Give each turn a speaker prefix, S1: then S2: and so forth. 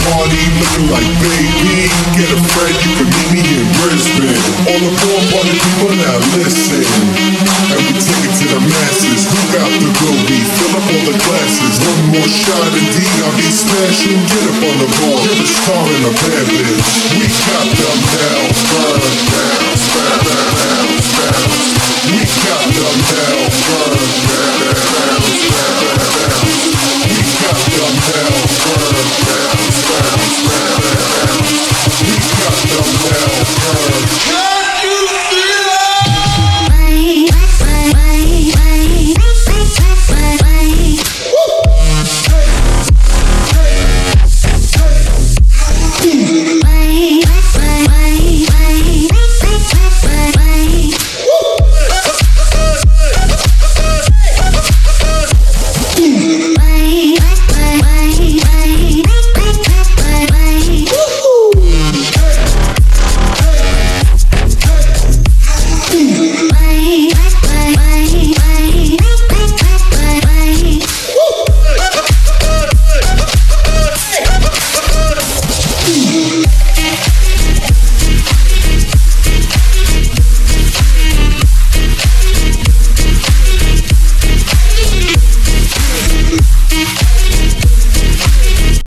S1: party looking like baby. Get a friend, you can meet me in Brisbane. All the poor party people now listen. And we take it to the masses. Who got the goldie? Fill up all the glasses. One more shot indeed, I'll be smashing. Get up on the bar, you're a star and a bad bitch. We got them now, burn down, burn down, burn. We got them now, burn down, burn down. We got them now.